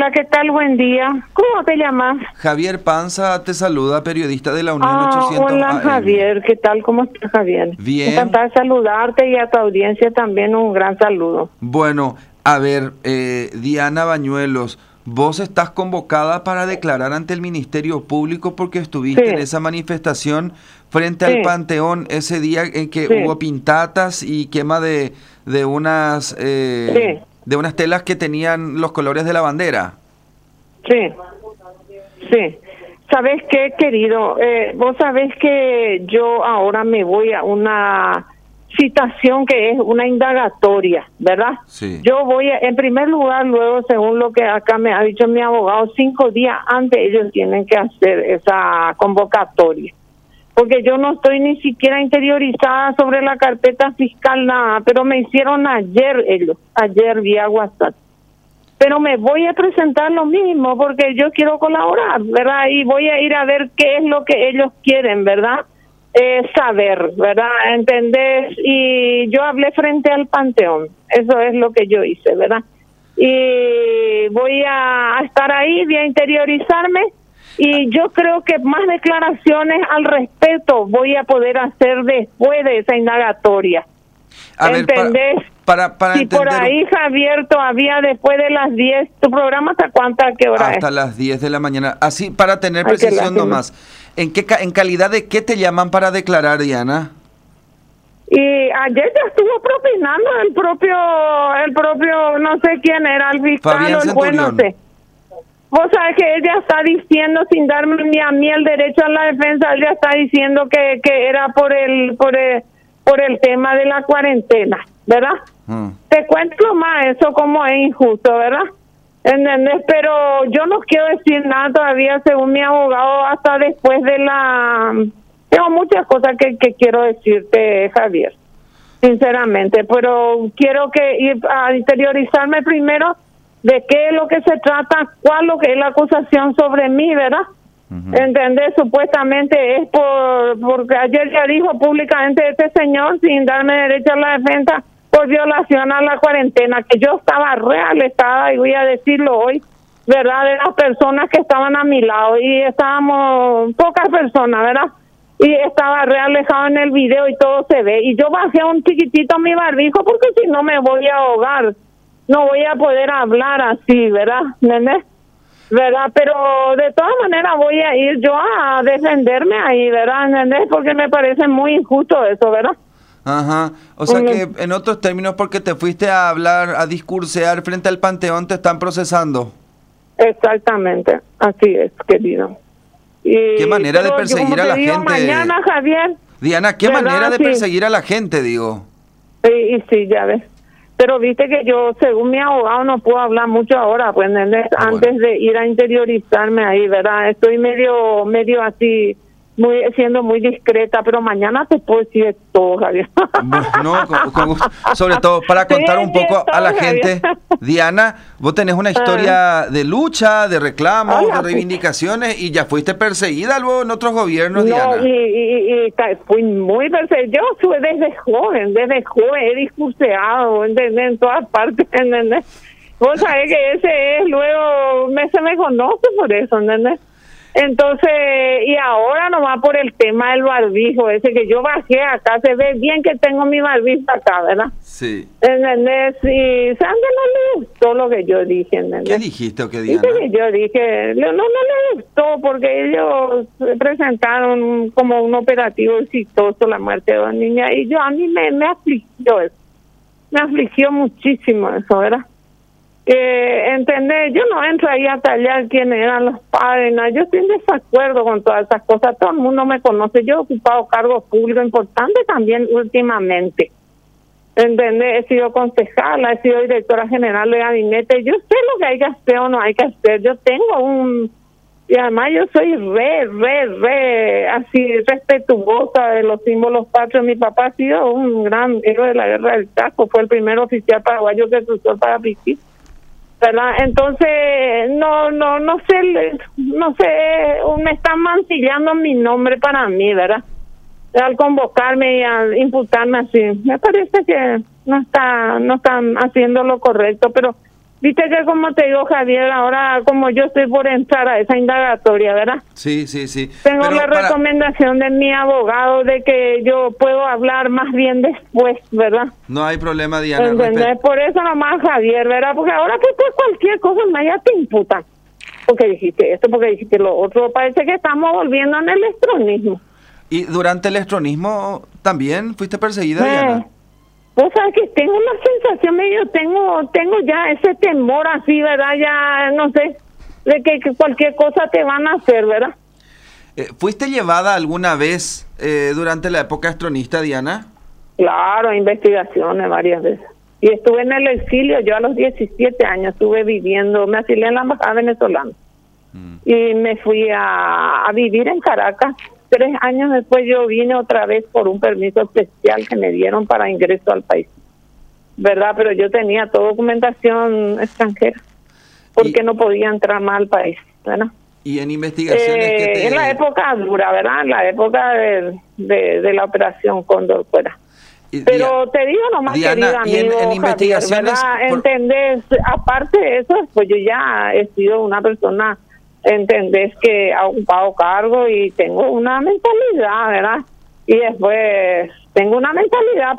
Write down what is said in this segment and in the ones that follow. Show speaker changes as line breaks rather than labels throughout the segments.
Hola, ¿qué tal? Buen día. ¿Cómo te llamas?
Javier Panza te saluda, periodista de la Unión 800
Hola,
AM.
Javier. ¿Qué tal? ¿Cómo estás, Javier?
Bien.
Encantada de saludarte y a tu audiencia también un gran saludo.
Bueno, a ver, Diana Bañuelos, vos estás convocada para declarar ante el Ministerio Público porque estuviste en esa manifestación frente al Panteón ese día en que hubo pintatas y quema de unas de unas telas que tenían los colores de la bandera.
Sí. ¿Sabes qué, querido? Vos sabés que yo ahora me voy a una citación que es una indagatoria, ¿verdad?
Sí.
Yo voy en primer lugar, luego, según lo que acá me ha dicho mi abogado, 5 días antes ellos tienen que hacer esa convocatoria. Porque yo no estoy ni siquiera interiorizada sobre la carpeta fiscal, nada, pero me hicieron ayer vía WhatsApp. Pero me voy a presentar lo mismo porque yo quiero colaborar, ¿verdad? Y voy a ir a ver qué es lo que ellos quieren, ¿verdad? Saber, ¿verdad? ¿Entendés? Y yo hablé frente al Panteón, eso es lo que yo hice, ¿verdad? Y voy a estar ahí, voy a interiorizarme. Y yo creo que más declaraciones al respecto voy a poder hacer después de esa indagatoria. ¿Entendés?
Para
si por ahí, Javier, todavía después de las 10, ¿tu programa hasta cuánta, qué hora
hasta
es?
las 10 de la mañana. Así, para tener precisión nomás. ¿En calidad de qué te llaman para declarar, Diana?
Y ayer ya estuvo propinando el propio, no sé quién era, el fiscal o el juez, no sé. Vos sabés que ella está diciendo, sin darme ni a mí el derecho a la defensa, ella está diciendo que era por el tema de la cuarentena, ¿verdad? Te cuento más eso como es injusto, ¿verdad? ¿Entendés? Pero yo no quiero decir nada todavía, según mi abogado, hasta después de la... Tengo muchas cosas que quiero decirte, Javier, sinceramente, pero quiero ir a interiorizarme primero de qué es lo que se trata, cuál lo que es la acusación sobre mí, ¿verdad? ¿Entendés? Supuestamente es porque ayer ya dijo públicamente este señor, sin darme derecho a la defensa, por violación a la cuarentena, que yo estaba realestada, y voy a decirlo hoy, ¿verdad? De las personas que estaban a mi lado, y estábamos pocas personas, ¿verdad? Y estaba realejado en el video y todo se ve, y yo bajé un chiquitito mi barbijo porque si no me voy a ahogar. No voy a poder hablar así, ¿verdad? ¿Entendés? ¿Verdad? Pero de todas maneras voy a ir yo a defenderme ahí, ¿verdad? ¿Entendés? Porque me parece muy injusto eso, ¿verdad?
Ajá. O sea que, en otros términos, porque te fuiste a hablar, a discursear frente al Panteón, te están procesando.
Exactamente. Así es, querido.
¿Qué manera de perseguir a la gente?
Mañana, Javier.
Diana, ¿qué manera de perseguir a la gente, digo?
Y sí, ya ves. Pero viste que yo, según mi abogado, no puedo hablar mucho ahora, pues, antes de ir a interiorizarme ahí, ¿verdad? Estoy medio así, siendo muy discreta, pero mañana te puedo decir todo, Javier.
No, sobre todo para contar un poco a la gente. Diana, vos tenés una historia de lucha, de reclamos, de reivindicaciones, y ya fuiste perseguida luego en otros gobiernos, Diana.
Y fui muy perseguida. Yo estuve desde joven, he discurseado, ¿entendés? En todas partes, ¿entendés? Vos sabés que ese es, luego se me conoce por eso, ¿entendés? Entonces, y ahora nomás por el tema del barbijo, ese que yo bajé acá, se ve bien que tengo mi barbijo acá, ¿verdad?
Sí.
¿Entendés? Y Sandra no le gustó lo que yo dije, ¿entendés?
¿Qué dijiste o qué, Diana?
Que yo dije, no le gustó porque ellos presentaron como un operativo exitoso la muerte de dos niñas, y a mí me afligió eso, me afligió muchísimo eso, ¿verdad? ¿Entendés? Yo no entro ahí a tallar quiénes eran los padres, no. Yo estoy en desacuerdo con todas esas cosas, todo el mundo me conoce, yo he ocupado cargos públicos importantes también últimamente, ¿entendés? He sido concejala, he sido directora general de gabinete, yo sé lo que hay que hacer o no hay que hacer, yo tengo y además yo soy así respetuosa de los símbolos patrios. Mi papá ha sido un gran héroe de la guerra del Chaco, fue el primer oficial paraguayo que cruzó el Parapiquí, ¿verdad? Entonces no sé, me están mancillando mi nombre para mí, ¿verdad? Al convocarme y a imputarme así, me parece que no están haciendo lo correcto, pero Viste que como te digo, Javier, ahora como yo estoy por entrar a esa indagatoria, ¿verdad?
Sí, sí, sí.
Tengo la recomendación de mi abogado de que yo puedo hablar más bien después, ¿verdad?
No hay problema, Diana.
¿Entendés? Por eso nomás, Javier, ¿verdad? Porque ahora que pues cualquier cosa más ya te imputan. Porque dijiste esto, porque dijiste lo otro. Parece que estamos volviendo en el estronismo.
¿Y durante el estronismo también fuiste perseguida, Diana?
Vos sabés que tengo una sensación medio, tengo ya ese temor así, ¿verdad? Ya, no sé, de que cualquier cosa te van a hacer, ¿verdad?
¿Fuiste llevada alguna vez durante la época estronista, Diana?
Claro, investigaciones varias veces. Y estuve en el exilio, yo a los 17 años estuve viviendo, me asilé en la embajada venezolana. Y me fui a vivir en Caracas. 3 años después yo vine otra vez por un permiso especial que me dieron para ingreso al país, ¿verdad? Pero yo tenía toda documentación extranjera, porque no podía entrar más al país, ¿verdad?
Y en investigaciones
en la época dura, ¿verdad? En la época de la operación Cóndor fuera. Pero te digo nomás,
Diana,
querido amigo,
en investigaciones,
Javier, ¿verdad? ¿Entendés? Aparte de eso, pues yo ya he sido una persona, ¿entendés? Que ha ocupado cargo y tengo una mentalidad, ¿verdad? Y después tengo una mentalidad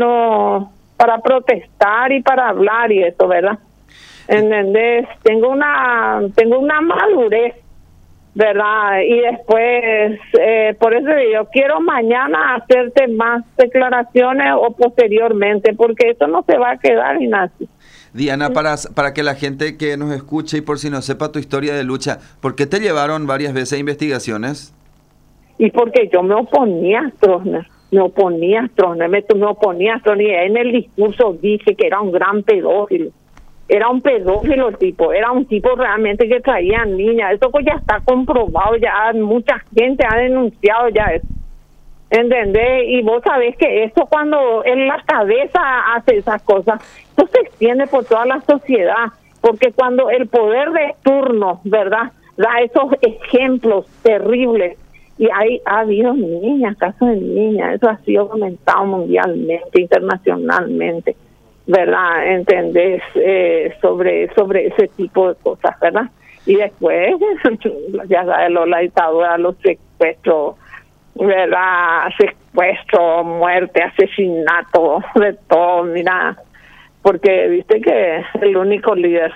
para protestar y para hablar y eso, ¿verdad? ¿Entendés? Tengo una madurez, ¿verdad? Y después, por eso yo quiero mañana hacerte más declaraciones o posteriormente, porque esto no se va a quedar, Ignacio.
Diana, para que la gente que nos escuche y por si no sepa tu historia de lucha, ¿por qué te llevaron varias veces a investigaciones?
Y porque yo me oponía a Stroessner, me oponía a Stroessner, y en el discurso dije que era un gran pedófilo. Era un pedófilo el tipo, era un tipo realmente que traía niñas. Eso pues ya está comprobado, ya mucha gente ha denunciado ya eso. ¿Entendés? Y vos sabés que esto cuando en la cabeza hace esas cosas, esto se extiende por toda la sociedad, porque cuando el poder de turno, ¿verdad?, da esos ejemplos terribles, y ha habido niñas, casos de niñas, eso ha sido comentado mundialmente, internacionalmente, ¿verdad? ¿Entendés? Sobre ese tipo de cosas, ¿verdad? Y después, ya sabes, la dictadura, los secuestros, ¿verdad? Secuestro, muerte, asesinato, de todo, mira, porque viste que el único líder,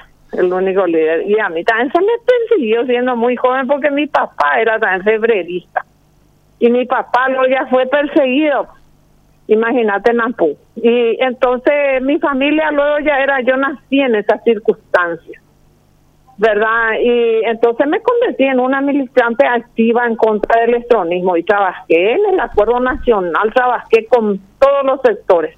y a mí también se me persiguió siendo muy joven porque mi papá era también febrerista, y mi papá luego ya fue perseguido, imagínate, Nampú, y entonces mi familia luego yo nací en esas circunstancias, ¿verdad? Y entonces me convertí en una militante activa en contra del estronismo y trabajé en el Acuerdo Nacional, trabajé con todos los sectores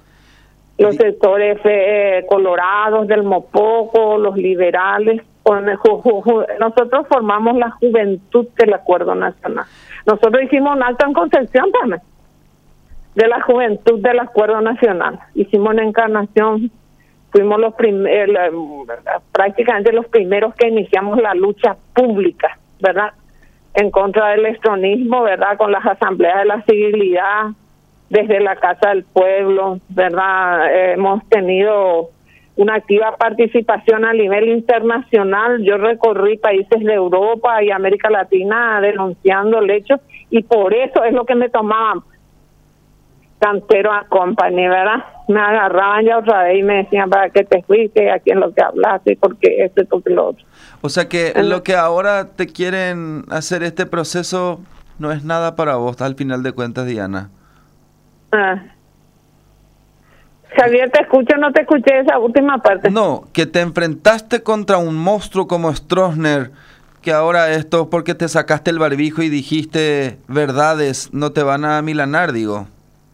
colorados del Mopoco, los liberales. Nosotros formamos la juventud del Acuerdo Nacional. Nosotros hicimos un acto en Concepción también de la juventud del Acuerdo Nacional. Hicimos una encarnación. Fuimos prácticamente los primeros que iniciamos la lucha pública, ¿verdad? En contra del estronismo, ¿verdad? Con las asambleas de la civilidad, desde la Casa del Pueblo, ¿verdad? Hemos tenido una activa participación a nivel internacional. Yo recorrí países de Europa y América Latina denunciando el hecho, y por eso es lo que me tomaban Cantero a Company, ¿verdad? Me agarraban ya otra vez y me decían, ¿para qué te fuiste? ¿A quién lo que hablaste? Porque esto y porque lo otro.
O sea que lo que ahora te quieren hacer este proceso no es nada para vos, al final de cuentas, Diana.
Javier, ¿te escucho o no te escuché esa última parte?
No, que te enfrentaste contra un monstruo como Stroessner, que ahora esto porque te sacaste el barbijo y dijiste verdades, no te van a amilanar, digo.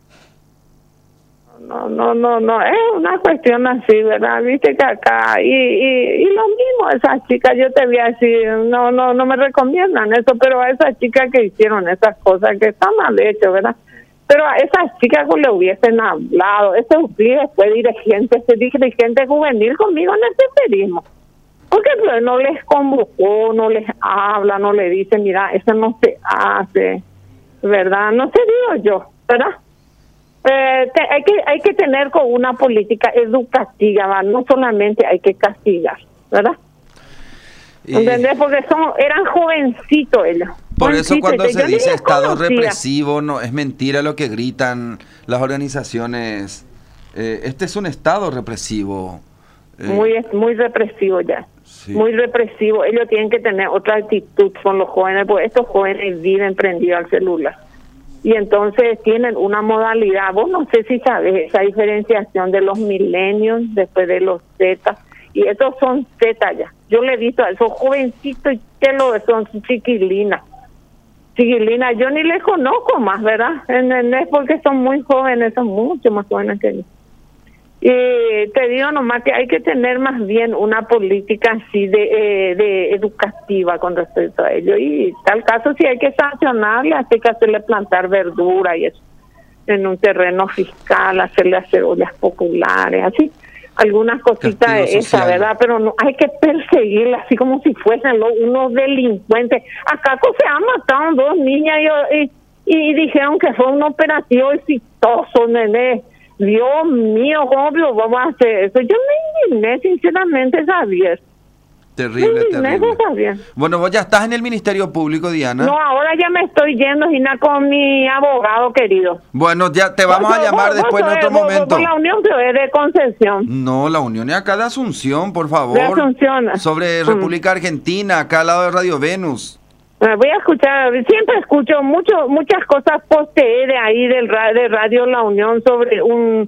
No, es una cuestión así, ¿verdad? Viste que acá, y lo mismo, esas chicas, yo te voy a decir, no me recomiendan eso, pero a esas chicas que hicieron esas cosas, que están mal hecho, ¿verdad? Pero a esas chicas que le hubiesen hablado, esos fue dirigente juvenil conmigo en el tercerismo, porque pues, no les convocó, no les habla, no le dice, mira, eso no se hace, ¿verdad? No sé, digo yo, ¿verdad? Hay que tener con una política educativa, ¿va? No solamente hay que castigar, ¿verdad? ¿Entendés? Porque eran jovencitos ellos.
Por eso cuando se dice Estado represivo, no es mentira lo que gritan las organizaciones. Este es un Estado represivo.
Muy represivo ya.
Sí.
Muy represivo. Ellos tienen que tener otra actitud con los jóvenes, porque estos jóvenes viven prendidos al celular. Y entonces tienen una modalidad, vos no sé si sabes esa diferenciación de los milenios después de los Z, y estos son Z ya. Yo le he visto a esos jovencitos y son chiquilinas. Chiquilinas, yo ni les conozco más, ¿verdad? Es porque son muy jóvenes, son mucho más jóvenes que yo. Y te digo nomás que hay que tener más bien una política así de educativa con respecto a ello, y tal caso si hay que sancionarle, hay que hacerle plantar verdura y eso en un terreno fiscal, hacerle cebollas populares, así algunas cositas de esa, ¿verdad? Pero no hay que perseguirla así como si fuesen unos delincuentes. Acá se han matado 2 niñas y dijeron que fue un operativo exitoso, nene. Dios mío, ¿cómo lo vamos a hacer eso? Yo me indigné, sinceramente, Javier.
Terrible, terrible. Javier. Bueno, vos ya estás en el Ministerio Público, Diana.
No, ahora ya me estoy yendo, Gina, con mi abogado querido.
Bueno, ya te vamos a llamar después en otro momento.
Por la Unión que es de Concepción.
No, la Unión es acá de Asunción, por favor.
De Asunción.
Sobre República Argentina, acá al lado de Radio Venus.
Voy a escuchar, siempre escucho muchas cosas posteé de ahí de Radio La Unión sobre un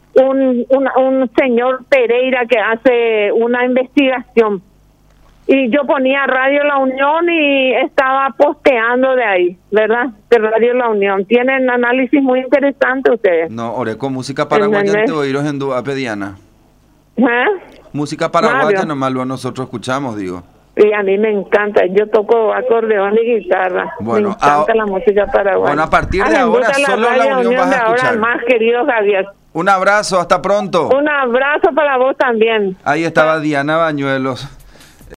señor Pereira que hace una investigación. Y yo ponía Radio La Unión y estaba posteando de ahí, ¿verdad? De Radio La Unión. Tienen análisis muy interesantes ustedes.
No, Oreco, música paraguaya te oíros en Duape, Diana. Música paraguaya nomás lo nosotros escuchamos, digo.
Y a mí me encanta, yo toco acordeón y guitarra.
Bueno,
me encanta la música paraguaya.
Bueno, a partir de ahora solo La Unión vas a escuchar.
Ahora más, querido Javier.
Un abrazo, hasta pronto.
Un abrazo para vos también.
Ahí estaba Diana Bañuelos.